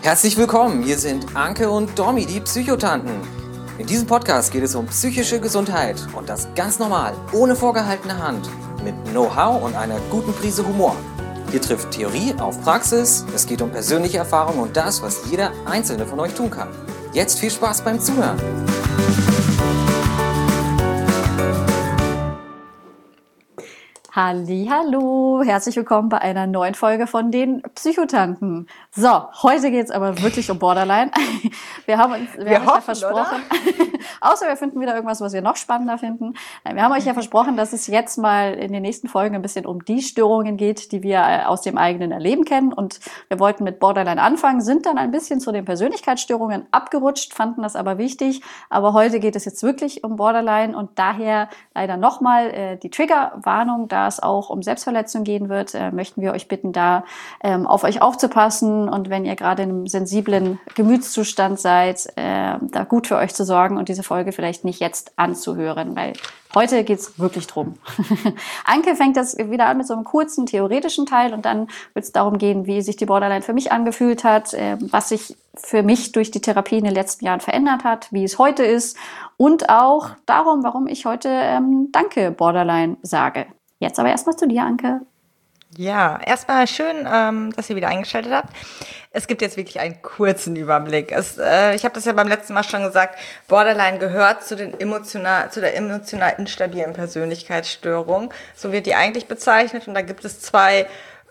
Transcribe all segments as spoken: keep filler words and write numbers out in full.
Herzlich willkommen, hier sind Anke und Domi, die Psychotanten. In diesem Podcast geht es um psychische Gesundheit und das ganz normal, ohne vorgehaltene Hand, mit Know-how und einer guten Prise Humor. Hier trifft Theorie auf Praxis, es geht um persönliche Erfahrung und das, was jeder Einzelne von euch tun kann. Jetzt viel Spaß beim Zuhören. Hallihallo, herzlich willkommen bei einer neuen Folge von den Psychotanten. So, heute geht's aber wirklich um Borderline. Wir haben uns, wir wir haben hoffen, euch ja versprochen, außer wir finden wieder irgendwas, was wir noch spannender finden. Nein, wir haben euch ja versprochen, dass es jetzt mal in den nächsten Folgen ein bisschen um die Störungen geht, die wir aus dem eigenen Erleben kennen. Und wir wollten mit Borderline anfangen, sind dann ein bisschen zu den Persönlichkeitsstörungen abgerutscht, fanden das aber wichtig. Aber heute geht es jetzt wirklich um Borderline und daher leider nochmal äh, die Triggerwarnung, da es auch um Selbstverletzung gehen wird, äh, möchten wir euch bitten, da ähm, auf euch aufzupassen und wenn ihr gerade in einem sensiblen Gemütszustand seid, äh, da gut für euch zu sorgen und diese Folge vielleicht nicht jetzt anzuhören, weil heute geht's wirklich drum. Anke fängt das wieder an mit so einem kurzen theoretischen Teil und dann wird es darum gehen, wie sich die Borderline für mich angefühlt hat, äh, was sich für mich durch die Therapie in den letzten Jahren verändert hat, wie es heute ist und auch darum, warum ich heute ähm, Danke Borderline sage. Jetzt aber erstmal zu dir, Anke. Ja, erstmal schön, ähm, dass ihr wieder eingeschaltet habt. Es gibt jetzt wirklich einen kurzen Überblick. Es, äh, ich habe das ja beim letzten Mal schon gesagt, Borderline gehört zu den emotional, zu der emotional instabilen Persönlichkeitsstörung. So wird die eigentlich bezeichnet und da gibt es zwei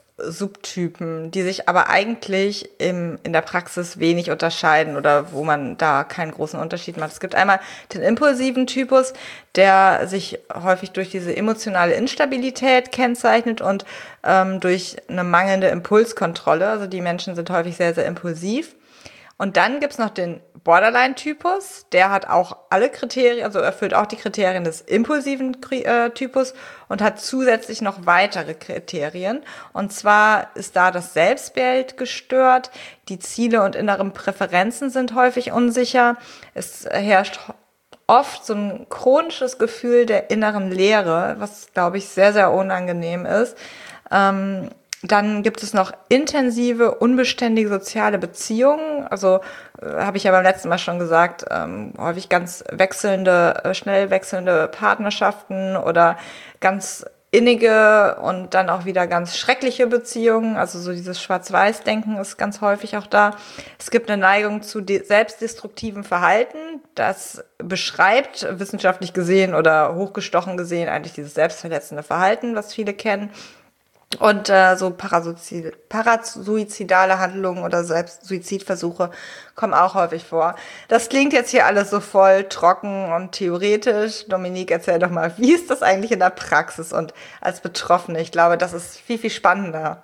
Subtypen, die sich aber eigentlich im, in der Praxis wenig unterscheiden oder wo man da keinen großen Unterschied macht. Es gibt einmal den impulsiven Typus, der sich häufig durch diese emotionale Instabilität kennzeichnet und ähm, durch eine mangelnde Impulskontrolle. Also die Menschen sind häufig sehr, sehr impulsiv. Und dann gibt's noch den Borderline-Typus, der hat auch alle Kriterien, also erfüllt auch die Kriterien des impulsiven äh, Typus und hat zusätzlich noch weitere Kriterien. Und zwar ist da das Selbstbild gestört, die Ziele und inneren Präferenzen sind häufig unsicher, es herrscht oft so ein chronisches Gefühl der inneren Leere, was, glaube ich, sehr, sehr unangenehm ist. Ähm, Dann gibt es noch intensive, unbeständige soziale Beziehungen. Also äh, habe ich ja beim letzten Mal schon gesagt, ähm, häufig ganz wechselnde, äh, schnell wechselnde Partnerschaften oder ganz innige und dann auch wieder ganz schreckliche Beziehungen. Also so dieses Schwarz-Weiß-Denken ist ganz häufig auch da. Es gibt eine Neigung zu de- selbstdestruktivem Verhalten. Das beschreibt wissenschaftlich gesehen oder hochgestochen gesehen eigentlich dieses selbstverletzende Verhalten, was viele kennen. Und äh, so parasuizid- parasuizidale Handlungen oder selbst Suizidversuche kommen auch häufig vor. Das klingt jetzt hier alles so voll trocken und theoretisch. Dominique, erzähl doch mal, wie ist das eigentlich in der Praxis und als Betroffene? Ich glaube, das ist viel, viel spannender.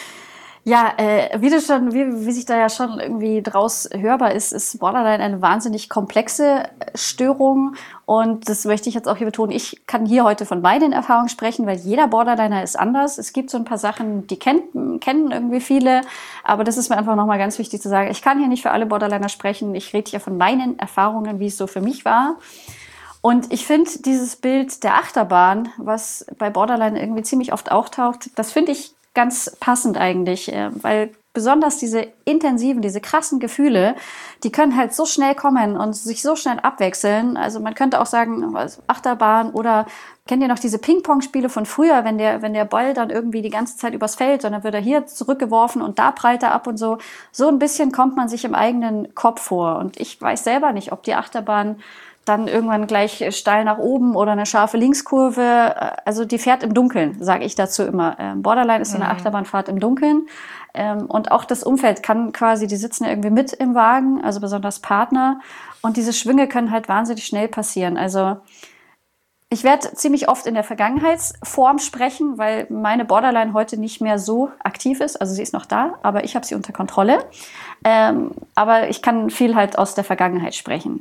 Ja, äh, wie du schon, wie, wie sich da ja schon irgendwie draus hörbar ist, ist Borderline eine wahnsinnig komplexe Störung und das möchte ich jetzt auch hier betonen. Ich kann hier heute von meinen Erfahrungen sprechen, weil jeder Borderliner ist anders. Es gibt so ein paar Sachen, die kennt, kennen irgendwie viele, aber das ist mir einfach nochmal ganz wichtig zu sagen. Ich kann hier nicht für alle Borderliner sprechen. Ich rede hier von meinen Erfahrungen, wie es so für mich war. Und ich finde dieses Bild der Achterbahn, was bei Borderline irgendwie ziemlich oft auftaucht, das finde ich ganz passend eigentlich, weil besonders diese intensiven, diese krassen Gefühle, die können halt so schnell kommen und sich so schnell abwechseln. Also man könnte auch sagen, Achterbahn oder kennt ihr noch diese Ping-Pong-Spiele von früher, wenn der, wenn der Ball dann irgendwie die ganze Zeit übers Feld und dann wird er hier zurückgeworfen und da prallt er ab und so. So ein bisschen kommt man sich im eigenen Kopf vor. Und ich weiß selber nicht, ob die Achterbahn dann irgendwann gleich steil nach oben oder eine scharfe Linkskurve. Also die fährt im Dunkeln, sage ich dazu immer. Borderline ist so eine mhm. Achterbahnfahrt im Dunkeln. Und auch das Umfeld kann quasi, die sitzen ja irgendwie mit im Wagen, also besonders Partner. Und diese Schwünge können halt wahnsinnig schnell passieren. Also ich werde ziemlich oft in der Vergangenheitsform sprechen, weil meine Borderline heute nicht mehr so aktiv ist. Also sie ist noch da, aber ich habe sie unter Kontrolle. Ähm, aber ich kann viel halt aus der Vergangenheit sprechen.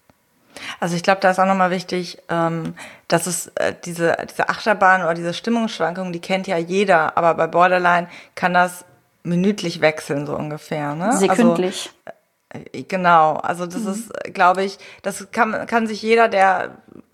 Also ich glaube, da ist auch nochmal wichtig, ähm, dass es äh, diese, diese Achterbahn oder diese Stimmungsschwankungen, die kennt ja jeder, aber bei Borderline kann das minütlich wechseln, so ungefähr. Ne? Sekündlich. Also, äh, genau, also das mhm. ist, glaube ich, das kann, kann sich jeder, der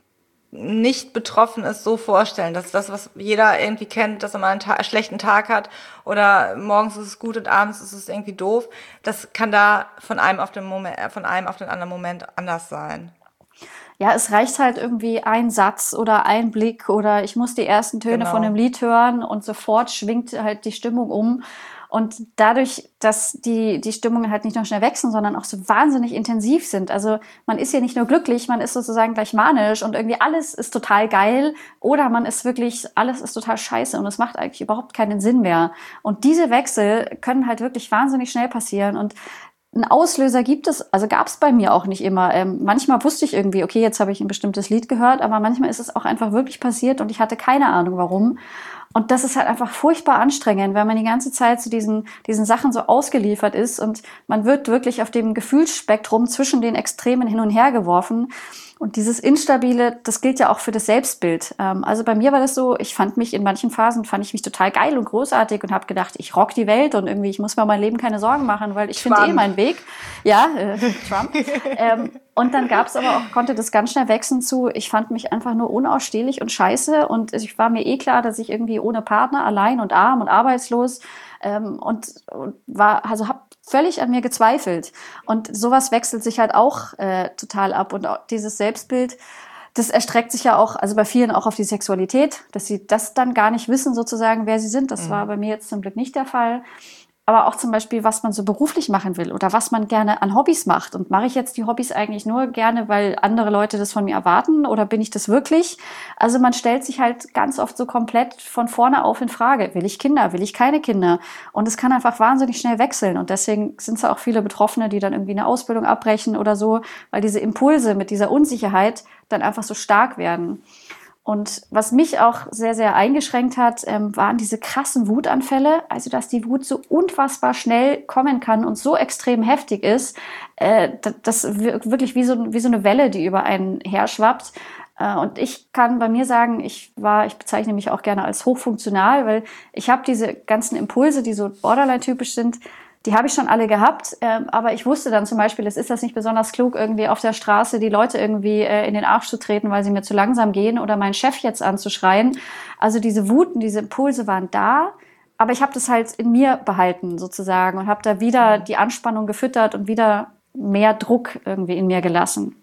nicht betroffen ist, so vorstellen, dass das, was jeder irgendwie kennt, dass er mal einen, Ta- einen schlechten Tag hat oder morgens ist es gut und abends ist es irgendwie doof, das kann da von einem auf den Moment, von einem auf den anderen Moment anders sein. Ja, es reicht halt irgendwie ein Satz oder ein Blick oder ich muss die ersten Töne Genau. von einem Lied hören und sofort schwingt halt die Stimmung um. Und dadurch, dass die, die Stimmungen halt nicht nur schnell wechseln, sondern auch so wahnsinnig intensiv sind. Also man ist ja nicht nur glücklich, man ist sozusagen gleich manisch und irgendwie alles ist total geil oder man ist wirklich, alles ist total scheiße und es macht eigentlich überhaupt keinen Sinn mehr. Und diese Wechsel können halt wirklich wahnsinnig schnell passieren und ein Auslöser gibt es, also gab es bei mir auch nicht immer. Ähm, manchmal wusste ich irgendwie, okay, jetzt habe ich ein bestimmtes Lied gehört, aber manchmal ist es auch einfach wirklich passiert und ich hatte keine Ahnung, warum. Und das ist halt einfach furchtbar anstrengend, weil man die ganze Zeit zu diesen, diesen Sachen so ausgeliefert ist und man wird wirklich auf dem Gefühlsspektrum zwischen den Extremen hin und her geworfen. Und dieses Instabile, das gilt ja auch für das Selbstbild. Also bei mir war das so, ich fand mich in manchen Phasen, fand ich mich total geil und großartig und habe gedacht, ich rock die Welt und irgendwie, ich muss mir mein Leben keine Sorgen machen, weil ich finde eh meinen Weg. Ja, äh, Trump. ähm, und dann gab es aber auch, konnte das ganz schnell wechseln zu, ich fand mich einfach nur unausstehlich und scheiße und ich war mir eh klar, dass ich irgendwie ohne Partner, allein und arm und arbeitslos ähm, und, und war, also habe völlig an mir gezweifelt. Und sowas wechselt sich halt auch äh, total ab. Und auch dieses Selbstbild, das erstreckt sich ja auch, also bei vielen auch auf die Sexualität, dass sie das dann gar nicht wissen, sozusagen, wer sie sind. Das mhm. war bei mir jetzt zum Glück nicht der Fall. Aber auch zum Beispiel, was man so beruflich machen will oder was man gerne an Hobbys macht. Und mache ich jetzt die Hobbys eigentlich nur gerne, weil andere Leute das von mir erwarten oder bin ich das wirklich? Also man stellt sich halt ganz oft so komplett von vorne auf in Frage. Will ich Kinder? Will ich keine Kinder? Und es kann einfach wahnsinnig schnell wechseln. Und deswegen sind es auch viele Betroffene, die dann irgendwie eine Ausbildung abbrechen oder so, weil diese Impulse mit dieser Unsicherheit dann einfach so stark werden. Und was mich auch sehr, sehr eingeschränkt hat, ähm, waren diese krassen Wutanfälle. Also, dass die Wut so unfassbar schnell kommen kann und so extrem heftig ist, äh, das wirklich wie so, wie so eine Welle, die über einen herschwappt. Äh, und ich kann bei mir sagen, ich war, ich bezeichne mich auch gerne als hochfunktional, weil ich habe diese ganzen Impulse, die so Borderline-typisch sind, die habe ich schon alle gehabt, ähm, aber ich wusste dann zum Beispiel, es ist das nicht besonders klug, irgendwie auf der Straße die Leute irgendwie äh, in den Arsch zu treten, weil sie mir zu langsam gehen oder meinen Chef jetzt anzuschreien. Also diese Wuten, diese Impulse waren da, aber ich habe das halt in mir behalten sozusagen und habe da wieder die Anspannung gefüttert und wieder mehr Druck irgendwie in mir gelassen.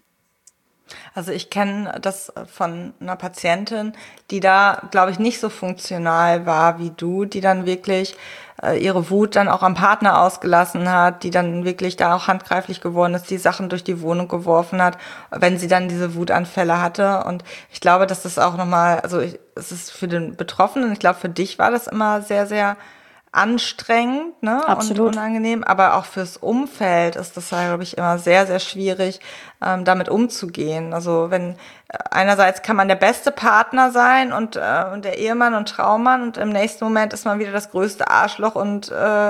Also ich kenne das von einer Patientin, die da, glaube ich, nicht so funktional war wie du, die dann wirklich äh, ihre Wut dann auch am Partner ausgelassen hat, die dann wirklich da auch handgreiflich geworden ist, die Sachen durch die Wohnung geworfen hat, wenn sie dann diese Wutanfälle hatte. Und ich glaube, dass das auch nochmal, also ich, es ist für den Betroffenen, ich glaube, für dich war das immer sehr, sehr anstrengend, ne, Absolut. Und unangenehm, aber auch fürs Umfeld ist das, glaube ich, immer sehr, sehr schwierig, ähm, damit umzugehen. Also wenn äh, einerseits kann man der beste Partner sein und, äh, und der Ehemann und Traummann und im nächsten Moment ist man wieder das größte Arschloch und äh,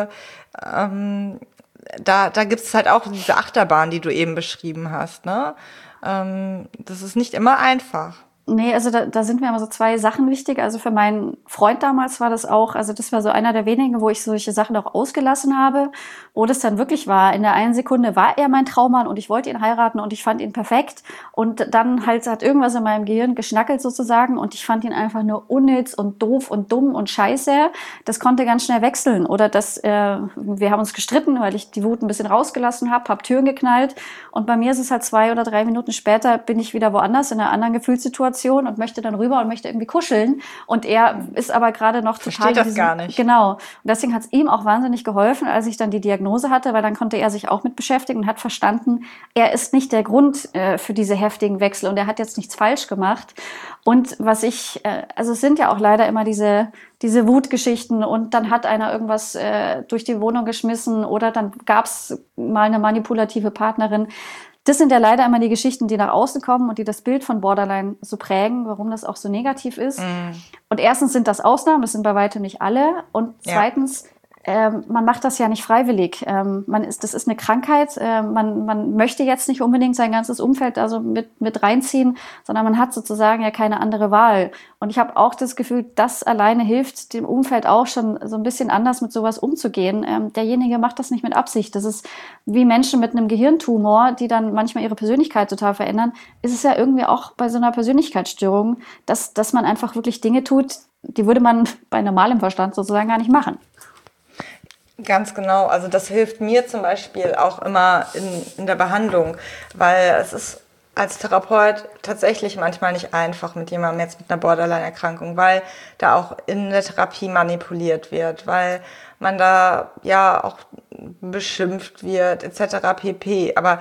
ähm, da, da gibt es halt auch diese Achterbahn, die du eben beschrieben hast, ne? Ähm, das ist nicht immer einfach. Nee, also da, da sind mir immer so zwei Sachen wichtig. Also für meinen Freund damals war das auch, also das war so einer der wenigen, wo ich solche Sachen auch ausgelassen habe, wo das dann wirklich war. In der einen Sekunde war er mein Traummann und ich wollte ihn heiraten und ich fand ihn perfekt. Und dann halt hat irgendwas in meinem Gehirn geschnackelt sozusagen und ich fand ihn einfach nur unnütz und doof und dumm und scheiße. Das konnte ganz schnell wechseln. Oder dass äh, wir haben uns gestritten, weil ich die Wut ein bisschen rausgelassen habe, habe Türen geknallt. Und bei mir ist es halt zwei oder drei Minuten später, bin ich wieder woanders in einer anderen Gefühlssituation und möchte dann rüber und möchte irgendwie kuscheln. Und er ist aber gerade noch total... Versteht das gar nicht. Genau. Und deswegen hat es ihm auch wahnsinnig geholfen, als ich dann die Diagnose hatte, weil dann konnte er sich auch mit beschäftigen und hat verstanden, er ist nicht der Grund äh, für diese heftigen Wechsel und er hat jetzt nichts falsch gemacht. Und was ich... Äh, also es sind ja auch leider immer diese... diese Wutgeschichten und dann hat einer irgendwas äh, durch die Wohnung geschmissen oder dann gab es mal eine manipulative Partnerin. Das sind ja leider immer die Geschichten, die nach außen kommen und die das Bild von Borderline so prägen, warum das auch so negativ ist. Mm. Und erstens sind das Ausnahmen, das sind bei weitem nicht alle. Und zweitens, ähm, man macht das ja nicht freiwillig. Ähm, man ist, das ist eine Krankheit. Äh, man, man möchte jetzt nicht unbedingt sein ganzes Umfeld also mit, mit reinziehen, sondern man hat sozusagen ja keine andere Wahl. Und ich habe auch das Gefühl, das alleine hilft dem Umfeld auch schon so ein bisschen anders mit sowas umzugehen. Ähm, derjenige macht das nicht mit Absicht. Das ist wie Menschen mit einem Gehirntumor, die dann manchmal ihre Persönlichkeit total verändern. Ist es ja irgendwie auch bei so einer Persönlichkeitsstörung, dass, dass man einfach wirklich Dinge tut, die würde man bei normalem Verstand sozusagen gar nicht machen. Ganz genau. Also das hilft mir zum Beispiel auch immer in, in der Behandlung, weil es ist als Therapeut tatsächlich manchmal nicht einfach mit jemandem jetzt mit einer Borderline-Erkrankung, weil da auch in der Therapie manipuliert wird, weil man da ja auch beschimpft wird et cetera pp. Aber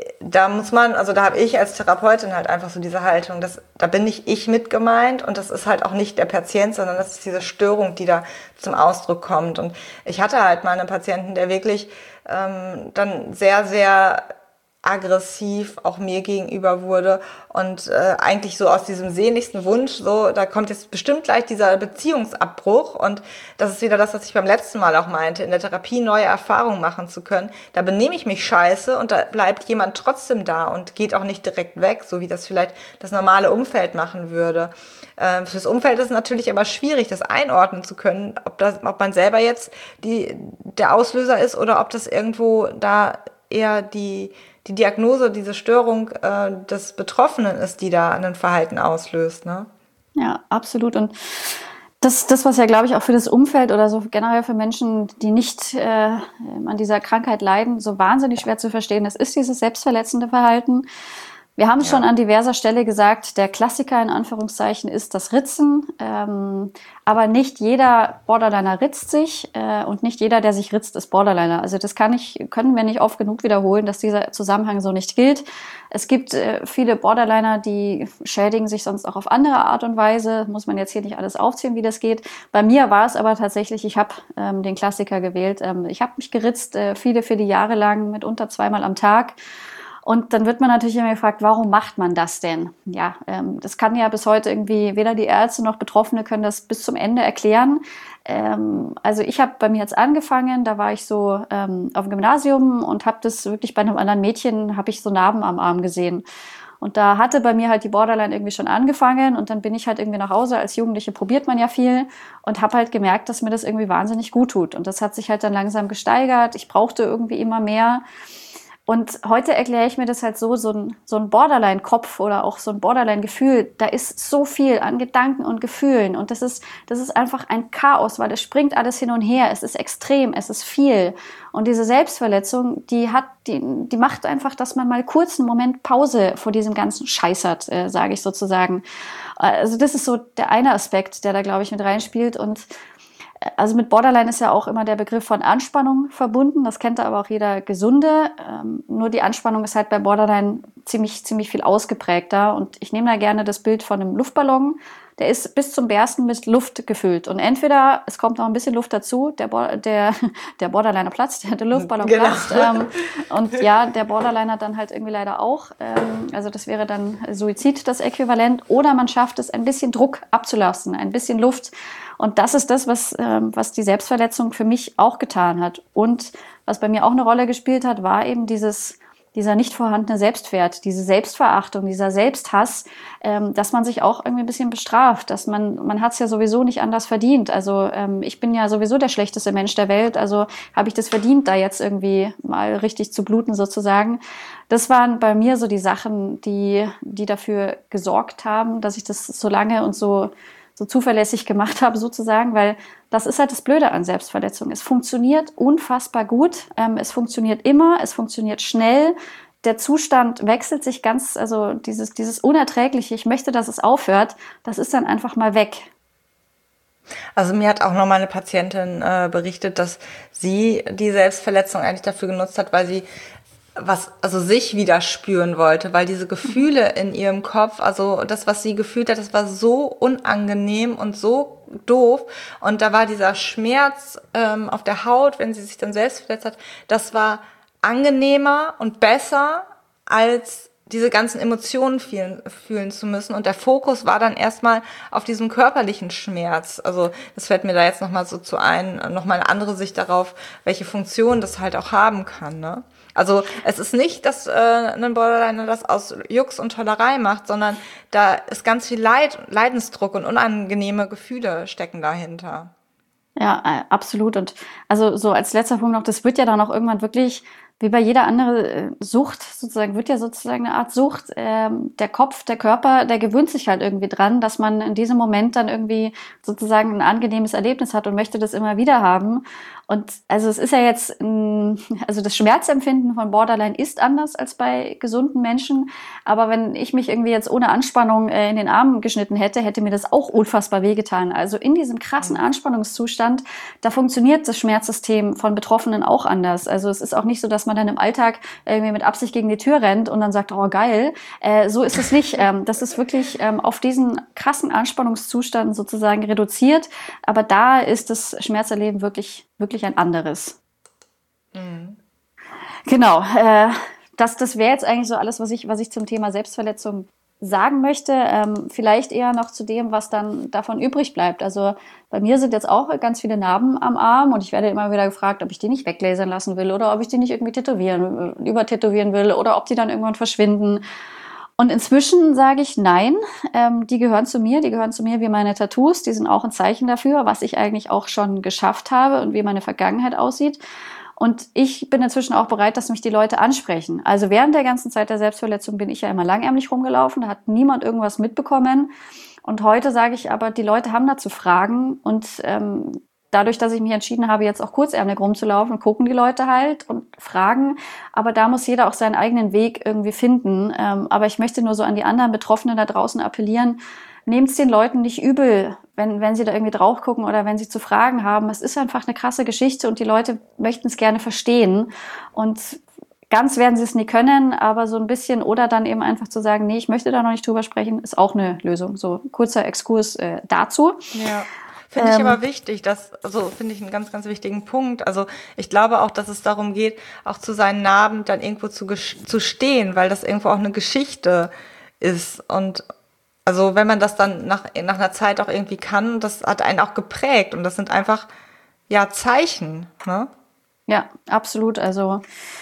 da muss man, also da habe ich als Therapeutin halt einfach so diese Haltung, dass, da bin nicht ich mit gemeint und das ist halt auch nicht der Patient, sondern das ist diese Störung, die da zum Ausdruck kommt. Und ich hatte halt mal einen Patienten, der wirklich ähm, dann sehr, sehr aggressiv auch mir gegenüber wurde und äh, eigentlich so aus diesem sehnlichsten Wunsch, so, da kommt jetzt bestimmt gleich dieser Beziehungsabbruch und das ist wieder das, was ich beim letzten Mal auch meinte, in der Therapie neue Erfahrungen machen zu können. Da benehme ich mich scheiße und da bleibt jemand trotzdem da und geht auch nicht direkt weg, so wie das vielleicht das normale Umfeld machen würde. Äh, fürs Umfeld ist es natürlich aber schwierig, das einordnen zu können, ob das, ob man selber jetzt die, der Auslöser ist oder ob das irgendwo da eher die die Diagnose, diese Störung äh, des Betroffenen ist, die da ein Verhalten auslöst, ne? Ja, absolut. Und das, das was ja, glaube ich, auch für das Umfeld oder so generell für Menschen, die nicht äh, an dieser Krankheit leiden, so wahnsinnig schwer zu verstehen ist, ist dieses selbstverletzende Verhalten. Wir haben es ja schon an diverser Stelle gesagt, der Klassiker in Anführungszeichen ist das Ritzen. Ähm, aber nicht jeder Borderliner ritzt sich äh, und nicht jeder, der sich ritzt, ist Borderliner. Also das kann ich, können wir nicht oft genug wiederholen, dass dieser Zusammenhang so nicht gilt. Es gibt äh, viele Borderliner, die schädigen sich sonst auch auf andere Art und Weise. Muss man jetzt hier nicht alles aufzählen, wie das geht. Bei mir war es aber tatsächlich, ich habe ähm, den Klassiker gewählt. Ähm, ich habe mich geritzt, äh, viele, viele Jahre lang, mitunter zweimal am Tag. Und dann wird man natürlich immer gefragt, warum macht man das denn? Ja, ähm, das kann ja bis heute irgendwie, weder die Ärzte noch Betroffene können das bis zum Ende erklären. Ähm, also ich habe bei mir jetzt angefangen, da war ich so ähm, auf dem Gymnasium und habe das wirklich bei einem anderen Mädchen, habe ich so Narben am Arm gesehen. Und da hatte bei mir halt die Borderline irgendwie schon angefangen und dann bin ich halt irgendwie nach Hause. Als Jugendliche probiert man ja viel und habe halt gemerkt, dass mir das irgendwie wahnsinnig gut tut. Und das hat sich halt dann langsam gesteigert. Ich brauchte irgendwie immer mehr. Und heute erkläre ich mir das halt so, so ein, so ein Borderline-Kopf oder auch so ein Borderline-Gefühl, da ist so viel an Gedanken und Gefühlen und das ist, das ist einfach ein Chaos, weil es springt alles hin und her, es ist extrem, es ist viel. Und diese Selbstverletzung, die hat, die, die macht einfach, dass man mal kurz einen Moment Pause vor diesem ganzen Scheiß hat, äh, sage ich sozusagen. Also das ist so der eine Aspekt, der da, glaube ich, mit reinspielt. Und also mit Borderline ist ja auch immer der Begriff von Anspannung verbunden. Das kennt aber auch jeder Gesunde. Ähm, nur die Anspannung ist halt bei Borderline ziemlich, ziemlich viel ausgeprägter. Und ich nehme da gerne das Bild von einem Luftballon. Der ist bis zum Bersten mit Luft gefüllt. Und entweder es kommt noch ein bisschen Luft dazu, der, Bo- der, der Borderliner platzt, der, der Luftballon genau. platzt. Ähm, und ja, der Borderliner dann halt irgendwie leider auch. Ähm, also das wäre dann Suizid, das Äquivalent. Oder man schafft es, ein bisschen Druck abzulassen, ein bisschen Luft. Und das ist das, was, ähm, was die Selbstverletzung für mich auch getan hat. Und was bei mir auch eine Rolle gespielt hat, war eben dieses, dieser nicht vorhandene Selbstwert, diese Selbstverachtung, dieser Selbsthass, ähm, dass man sich auch irgendwie ein bisschen bestraft, dass man, man hat es ja sowieso nicht anders verdient. Also ähm, ich bin ja sowieso der schlechteste Mensch der Welt, also habe ich das verdient, da jetzt irgendwie mal richtig zu bluten sozusagen. Das waren bei mir so die Sachen, die, die dafür gesorgt haben, dass ich das so lange und so so zuverlässig gemacht habe sozusagen, weil das ist halt das Blöde an Selbstverletzung. Es funktioniert unfassbar gut, ähm, es funktioniert immer, es funktioniert schnell, der Zustand wechselt sich ganz, also dieses, dieses Unerträgliche, ich möchte, dass es aufhört, das ist dann einfach mal weg. Also mir hat auch noch mal eine Patientin äh, berichtet, dass sie die Selbstverletzung eigentlich dafür genutzt hat, weil sie was, also sich wieder spüren wollte, weil diese Gefühle in ihrem Kopf, also das, was sie gefühlt hat, das war so unangenehm und so doof und da war dieser Schmerz ähm, auf der Haut, wenn sie sich dann selbst verletzt hat, das war angenehmer und besser als diese ganzen Emotionen fühlen, fühlen zu müssen. Und der Fokus war dann erstmal auf diesem körperlichen Schmerz. Also das fällt mir da jetzt nochmal so zu ein, nochmal eine andere Sicht darauf, welche Funktion das halt auch haben kann, ne? Also es ist nicht, dass äh, ein Borderliner das aus Jux und Tollerei macht, sondern da ist ganz viel Leid, Leidensdruck und unangenehme Gefühle stecken dahinter. Ja, äh, absolut. Und also so als letzter Punkt noch, das wird ja dann auch irgendwann wirklich, wie bei jeder anderen Sucht, sozusagen, wird ja sozusagen eine Art Sucht. Ähm, der Kopf, der Körper, der gewöhnt sich halt irgendwie dran, dass man in diesem Moment dann irgendwie sozusagen ein angenehmes Erlebnis hat und möchte das immer wieder haben. Und also es ist ja jetzt, also das Schmerzempfinden von Borderline ist anders als bei gesunden Menschen. Aber wenn ich mich irgendwie jetzt ohne Anspannung in den Arm geschnitten hätte, hätte mir das auch unfassbar wehgetan. Also in diesem krassen Anspannungszustand, da funktioniert das Schmerzsystem von Betroffenen auch anders. Also es ist auch nicht so, dass man dann im Alltag irgendwie mit Absicht gegen die Tür rennt und dann sagt, oh geil. Äh, so ist es nicht. Ähm, das ist wirklich ähm, auf diesen krassen Anspannungszustand sozusagen reduziert. Aber da ist das Schmerzerleben wirklich wirklich ein anderes. Mhm. Genau, äh, das, das wäre jetzt eigentlich so alles, was ich, was ich zum Thema Selbstverletzung sagen möchte. Ähm, vielleicht eher noch zu dem, was dann davon übrig bleibt. Also bei mir sind jetzt auch ganz viele Narben am Arm und ich werde immer wieder gefragt, ob ich die nicht weglasern lassen will oder ob ich die nicht irgendwie tätowieren, übertätowieren will oder ob die dann irgendwann verschwinden. Und inzwischen sage ich nein, ähm, die gehören zu mir, die gehören zu mir wie meine Tattoos, die sind auch ein Zeichen dafür, was ich eigentlich auch schon geschafft habe und wie meine Vergangenheit aussieht. Und ich bin inzwischen auch bereit, dass mich die Leute ansprechen. Also während der ganzen Zeit der Selbstverletzung bin ich ja immer langärmlich rumgelaufen, da hat niemand irgendwas mitbekommen. Und heute sage ich aber, die Leute haben dazu Fragen und ähm, dadurch, dass ich mich entschieden habe, jetzt auch kurzärmlich rumzulaufen, gucken die Leute halt und fragen. Aber da muss jeder auch seinen eigenen Weg irgendwie finden. Ähm, aber ich möchte nur so an die anderen Betroffenen da draußen appellieren, nehmt es den Leuten nicht übel, wenn, wenn sie da irgendwie drauf gucken oder wenn sie zu Fragen haben. Es ist einfach eine krasse Geschichte und die Leute möchten es gerne verstehen. Und ganz werden sie es nie können, aber so ein bisschen oder dann eben einfach zu sagen, nee, ich möchte da noch nicht drüber sprechen, ist auch eine Lösung. So kurzer Exkurs äh, dazu. Ja. Finde ich aber wichtig, das, also finde ich einen ganz, ganz wichtigen Punkt. Also ich glaube auch, dass es darum geht, auch zu seinen Narben dann irgendwo zu, zu stehen, weil das irgendwo auch eine Geschichte ist. Und also wenn man das dann nach, nach einer Zeit auch irgendwie kann, das hat einen auch geprägt und das sind einfach, ja, Zeichen, ne? Ja, absolut. Also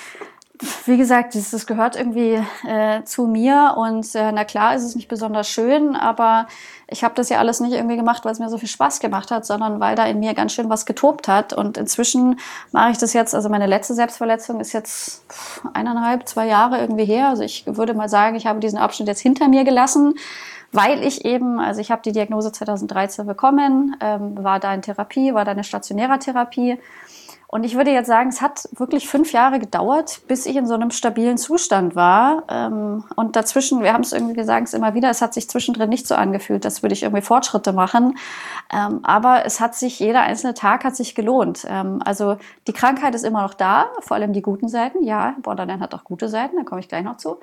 wie gesagt, das, das gehört irgendwie äh, zu mir und äh, na klar ist es nicht besonders schön, aber ich habe das ja alles nicht irgendwie gemacht, weil es mir so viel Spaß gemacht hat, sondern weil da in mir ganz schön was getobt hat und inzwischen mache ich das jetzt, also meine letzte Selbstverletzung ist jetzt eineinhalb, zwei Jahre irgendwie her, also ich würde mal sagen, ich habe diesen Abschnitt jetzt hinter mir gelassen, weil ich eben, also ich habe die Diagnose zweitausenddreizehn bekommen, ähm, war da in Therapie, war da eine stationäre Therapie. Und ich würde jetzt sagen, es hat wirklich fünf Jahre gedauert, bis ich in so einem stabilen Zustand war. Und dazwischen, wir haben es irgendwie gesagt, es immer wieder, es hat sich zwischendrin nicht so angefühlt, als würde ich irgendwie Fortschritte machen. Aber es hat sich, jeder einzelne Tag hat sich gelohnt. Also die Krankheit ist immer noch da, vor allem die guten Seiten. Ja, Borderline hat auch gute Seiten, da komme ich gleich noch zu.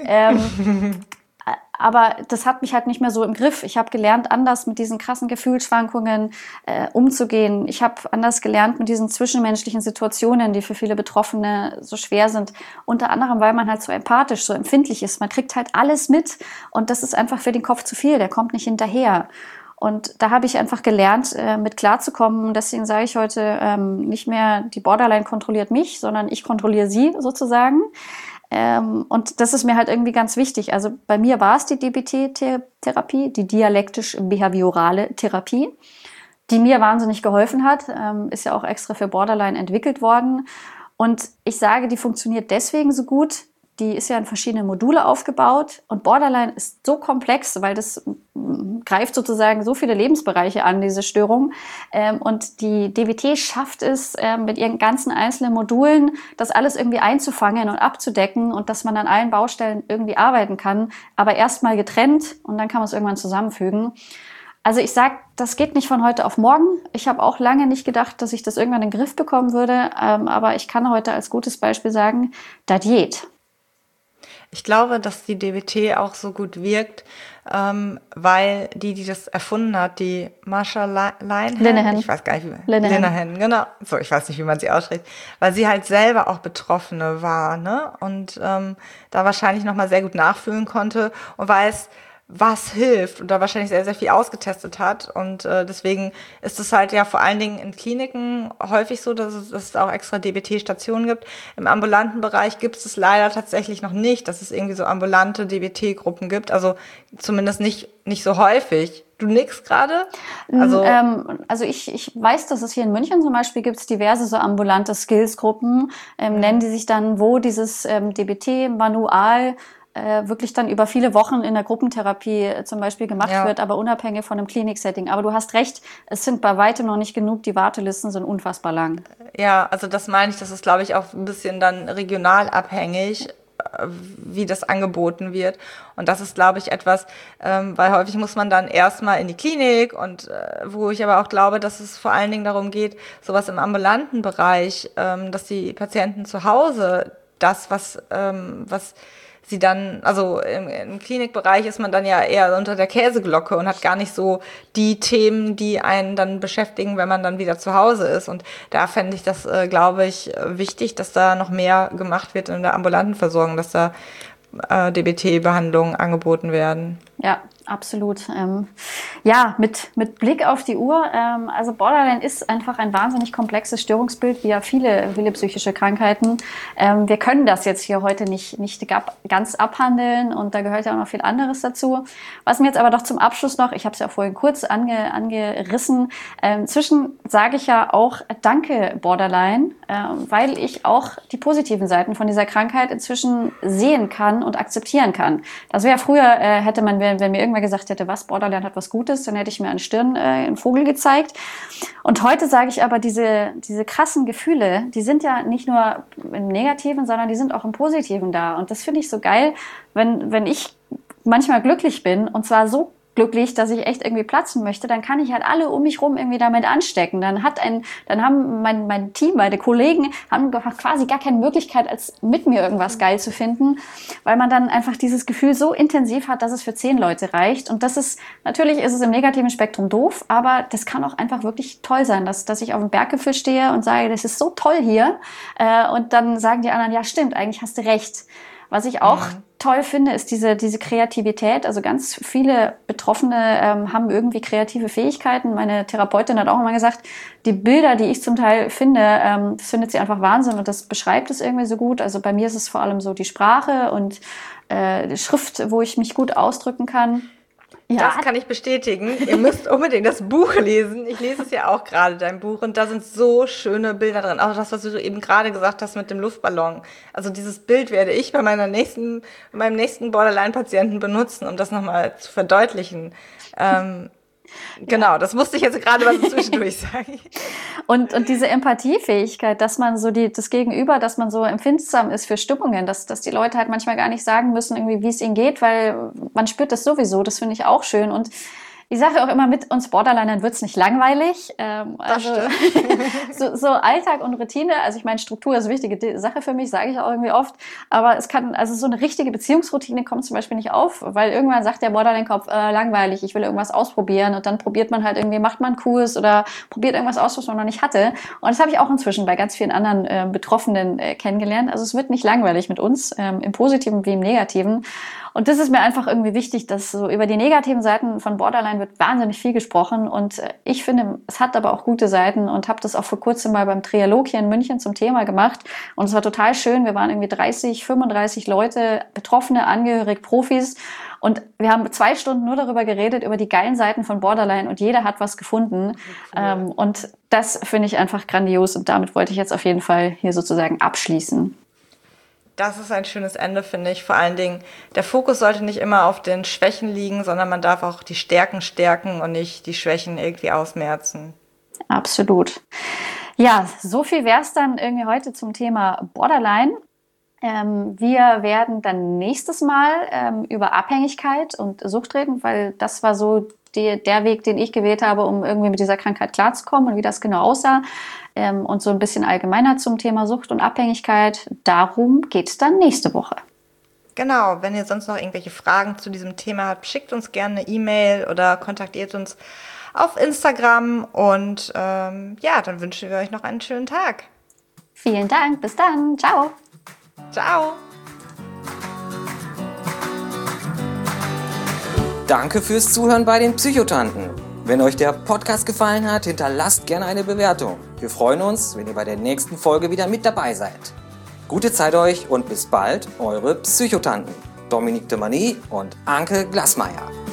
Ähm, Aber das hat mich halt nicht mehr so im Griff. Ich habe gelernt, anders mit diesen krassen Gefühlsschwankungen äh, umzugehen. Ich habe anders gelernt mit diesen zwischenmenschlichen Situationen, die für viele Betroffene so schwer sind. Unter anderem, weil man halt so empathisch, so empfindlich ist. Man kriegt halt alles mit und das ist einfach für den Kopf zu viel. Der kommt nicht hinterher. Und da habe ich einfach gelernt, äh, mit klarzukommen. Und deswegen sage ich heute ähm, nicht mehr, die Borderline kontrolliert mich, sondern ich kontrolliere sie sozusagen. Ähm, und das ist mir halt irgendwie ganz wichtig. Also bei mir war es die D B T-Therapie, die dialektisch-behaviorale Therapie, die mir wahnsinnig geholfen hat. Ähm, ist ja auch extra für Borderline entwickelt worden. Und ich sage, die funktioniert deswegen so gut. Die ist ja in verschiedene Module aufgebaut. Und Borderline ist so komplex, weil das greift sozusagen so viele Lebensbereiche an, diese Störung. Und die D B T schafft es, mit ihren ganzen einzelnen Modulen das alles irgendwie einzufangen und abzudecken und dass man an allen Baustellen irgendwie arbeiten kann, aber erstmal getrennt und dann kann man es irgendwann zusammenfügen. Also ich sage, das geht nicht von heute auf morgen. Ich habe auch lange nicht gedacht, dass ich das irgendwann in den Griff bekommen würde, aber ich kann heute als gutes Beispiel sagen, das geht. Ich glaube, dass die D B T auch so gut wirkt, ähm, weil die, die das erfunden hat, die Marsha Linehan, Linehan. ich weiß gar nicht, wie man, Linehan. Linehan, genau, so, ich weiß nicht, wie man sie ausspricht, weil sie halt selber auch Betroffene war, ne, und ähm, da wahrscheinlich nochmal sehr gut nachfühlen konnte und weiß, was hilft und da wahrscheinlich sehr, sehr viel ausgetestet hat. Und äh, deswegen ist es halt ja vor allen Dingen in Kliniken häufig so, dass es, dass es auch extra D B T-Stationen gibt. Im ambulanten Bereich gibt es es leider tatsächlich noch nicht, dass es irgendwie so ambulante D B T-Gruppen gibt. Also zumindest nicht nicht so häufig. Du nix gerade? Also, ähm, also ich, ich weiß, dass es hier in München zum Beispiel gibt es diverse so ambulante Skills-Gruppen, ähm, mhm. nennen die sich dann, wo dieses ähm, D B T-Manual wirklich dann über viele Wochen in der Gruppentherapie zum Beispiel gemacht ja. wird, aber unabhängig von einem Kliniksetting. Aber du hast recht, es sind bei weitem noch nicht genug, die Wartelisten sind unfassbar lang. Ja, also das meine ich, das ist, glaube ich, auch ein bisschen dann regional abhängig, wie das angeboten wird. Und das ist, glaube ich, etwas, ähm, weil häufig muss man dann erstmal in die Klinik und äh, wo ich aber auch glaube, dass es vor allen Dingen darum geht, sowas im ambulanten Bereich, ähm, dass die Patienten zu Hause das, was, ähm, was sie dann, also im, im Klinikbereich ist man dann ja eher unter der Käseglocke und hat gar nicht so die Themen, die einen dann beschäftigen, wenn man dann wieder zu Hause ist. Und da fände ich das, äh, glaube ich, wichtig, dass da noch mehr gemacht wird in der ambulanten Versorgung, dass da äh, D B T-Behandlungen angeboten werden. Ja, absolut. Ähm, ja, mit, mit Blick auf die Uhr, ähm, also Borderline ist einfach ein wahnsinnig komplexes Störungsbild, wie ja viele, viele psychische Krankheiten. Ähm, wir können das jetzt hier heute nicht, nicht ganz abhandeln und da gehört ja auch noch viel anderes dazu. Was mir jetzt aber doch zum Abschluss noch, ich habe es ja vorhin kurz ange, angerissen, ähm, zwischen sage ich ja auch Danke Borderline, ähm, weil ich auch die positiven Seiten von dieser Krankheit inzwischen sehen kann und akzeptieren kann. Das wäre früher, äh, hätte man, wenn, wenn mir irgendwer gesagt hätte, was, Borderline hat was Gutes, dann hätte ich mir an Stirn äh, einen Vogel gezeigt. Und heute sage ich aber, diese, diese krassen Gefühle, die sind ja nicht nur im Negativen, sondern die sind auch im Positiven da. Und das finde ich so geil, wenn, wenn ich manchmal glücklich bin, und zwar so glücklich, dass ich echt irgendwie platzen möchte, dann kann ich halt alle um mich rum irgendwie damit anstecken. Dann hat ein, dann haben mein, mein Team, meine Kollegen, haben quasi gar keine Möglichkeit, als mit mir irgendwas geil zu finden, weil man dann einfach dieses Gefühl so intensiv hat, dass es für zehn Leute reicht. Und das ist, natürlich ist es im negativen Spektrum doof, aber das kann auch einfach wirklich toll sein, dass, dass ich auf dem Berggipfel stehe und sage, das ist so toll hier. Äh, und dann sagen die anderen, ja stimmt, eigentlich hast du recht. Was ich auch mhm. toll finde, ist diese, diese Kreativität. Also ganz viele Betroffene ähm, haben irgendwie kreative Fähigkeiten. Meine Therapeutin hat auch immer gesagt, die Bilder, die ich zum Teil finde, ähm, das findet sie einfach Wahnsinn und das beschreibt es irgendwie so gut. Also bei mir ist es vor allem so die Sprache und äh, die Schrift, wo ich mich gut ausdrücken kann. Ja. Das kann ich bestätigen. Ihr müsst unbedingt das Buch lesen. Ich lese es ja auch gerade, dein Buch. Und da sind so schöne Bilder drin. Auch das, was du eben gerade gesagt hast mit dem Luftballon. Also dieses Bild werde ich bei meiner nächsten, bei meinem nächsten Borderline-Patienten benutzen, um das nochmal zu verdeutlichen. Ähm, Genau, ja. Das musste ich jetzt gerade mal so zwischendurch sagen. Und, und diese Empathiefähigkeit, dass man so die, das Gegenüber, dass man so empfindsam ist für Stimmungen, dass, dass die Leute halt manchmal gar nicht sagen müssen, irgendwie, wie es ihnen geht, weil man spürt das sowieso. Das finde ich auch schön. Und ich sage auch immer, mit uns Borderlinern wird's nicht langweilig. Ähm, also so, so Alltag und Routine, also ich meine, Struktur ist eine wichtige Sache für mich, sage ich auch irgendwie oft. Aber es kann, also so eine richtige Beziehungsroutine kommt zum Beispiel nicht auf, weil irgendwann sagt der Borderline-Kopf, äh, langweilig, ich will irgendwas ausprobieren. Und dann probiert man halt irgendwie, macht man einen Kurs oder probiert irgendwas aus, was man noch nicht hatte. Und das habe ich auch inzwischen bei ganz vielen anderen äh, Betroffenen äh, kennengelernt. Also es wird nicht langweilig mit uns, ähm, im Positiven wie im Negativen. Und das ist mir einfach irgendwie wichtig, dass so über die negativen Seiten von Borderline wird wahnsinnig viel gesprochen. Und ich finde, es hat aber auch gute Seiten und habe das auch vor kurzem mal beim Trialog hier in München zum Thema gemacht. Und es war total schön. Wir waren irgendwie dreißig, fünfunddreißig Leute, Betroffene, Angehörige, Profis. Und wir haben zwei Stunden nur darüber geredet, über die geilen Seiten von Borderline. Und jeder hat was gefunden. Cool. Ähm, und das finde ich einfach grandios. Und damit wollte ich jetzt auf jeden Fall hier sozusagen abschließen. Das ist ein schönes Ende, finde ich. Vor allen Dingen, der Fokus sollte nicht immer auf den Schwächen liegen, sondern man darf auch die Stärken stärken und nicht die Schwächen irgendwie ausmerzen. Absolut. Ja, so viel wäre es dann irgendwie heute zum Thema Borderline. Ähm, wir werden dann nächstes Mal ähm, über Abhängigkeit und Sucht reden, weil das war so die, der Weg, den ich gewählt habe, um irgendwie mit dieser Krankheit klarzukommen und wie das genau aussah. Ähm, und so ein bisschen allgemeiner zum Thema Sucht und Abhängigkeit. Darum geht es dann nächste Woche. genau, wenn ihr sonst noch irgendwelche Fragen zu diesem Thema habt, schickt uns gerne eine E-Mail oder kontaktiert uns auf Instagram. Und ähm, ja, dann wünschen wir euch noch einen schönen Tag. Vielen Dank, bis dann, ciao. Ciao. Danke fürs Zuhören bei den Psychotanten. Wenn euch der Podcast gefallen hat, hinterlasst gerne eine Bewertung. Wir freuen uns, wenn ihr bei der nächsten Folge wieder mit dabei seid. Gute Zeit euch und bis bald, eure Psychotanten. Dominique de Manie und Anke Glasmeier.